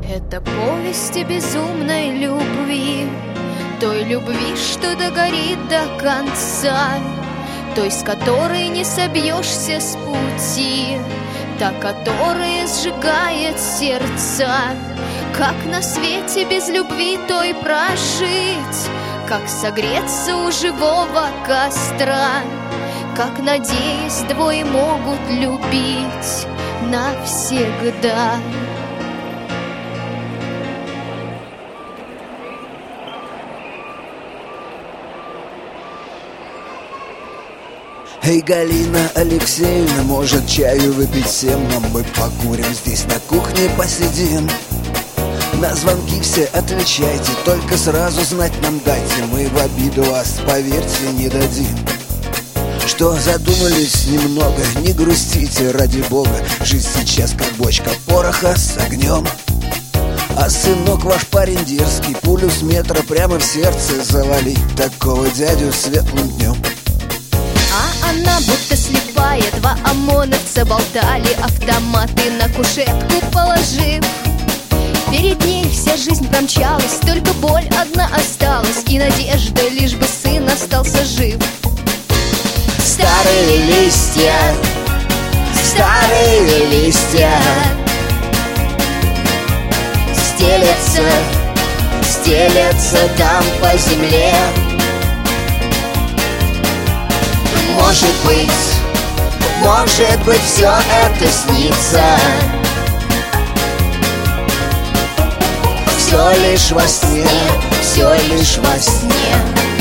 Это повесть о безумной любви, той любви, что догорит до конца, той, с которой не собьешься с пути, та, которая сжигает сердца. Как на свете без любви той прожить, как согреться у живого костра, как, надеясь, двое могут любить навсегда. Эй, Галина Алексеевна, может чаю выпить всем, но мы покурим здесь на кухне, посидим. На звонки все отвечайте, только сразу знать нам дайте, мы в обиду вас, поверьте, не дадим. Что задумались немного, не грустите, ради бога, жизнь сейчас как бочка пороха с огнем. А сынок ваш парень дерзкий, пулю с метра прямо в сердце завалить такого дядю светлым днем. А она будто слепая, два ОМОНовца болтали, автоматы на кушетку положив. Перед ней вся жизнь промчалась, только боль одна осталась, и надежда, лишь бы сын остался жив. Старые листья, старые листья стелятся, стелятся там по земле. Может быть, все это снится, все лишь во сне, все лишь во сне.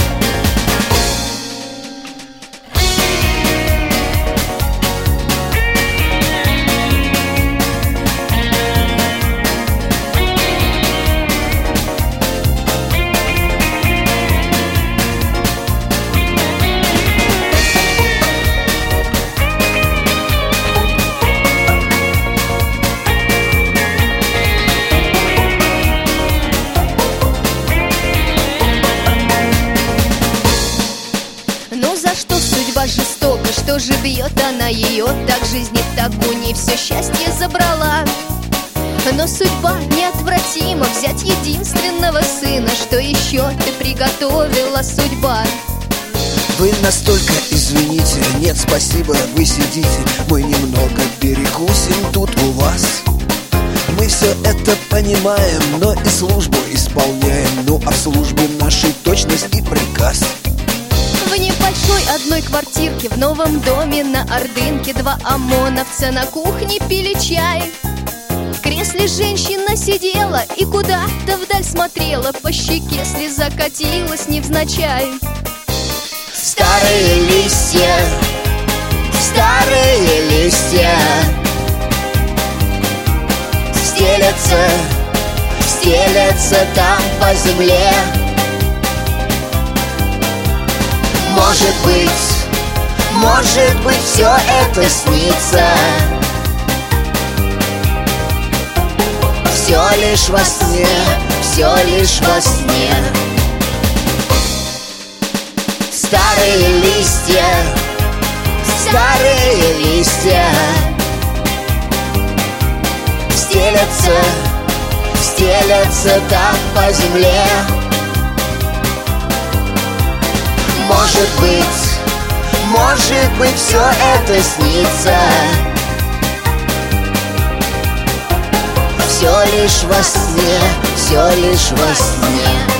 Жестоко, что же бьет она ее, так жизни так у ней все счастье забрала. Но судьба неотвратима, взять единственного сына, что еще ты приготовила, судьба? Вы настолько извините, нет, спасибо, вы сидите, мы немного перекусим тут у вас. Мы все это понимаем, но и службу исполняем, ну а в службе нашей точность и приказ. В небольшой одной квартирке в новом доме на Ордынке два ОМОНовца на кухне пили чай. В кресле женщина сидела и куда-то вдаль смотрела, по щеке слеза катилась невзначай. Старые листья, старые листья стелятся, стелятся там по земле. Может быть, все это снится, все лишь во сне, все лишь во сне. Старые листья, старые листья стелятся, стелятся там по земле. Может быть, все это снится, все лишь во сне, все лишь во сне.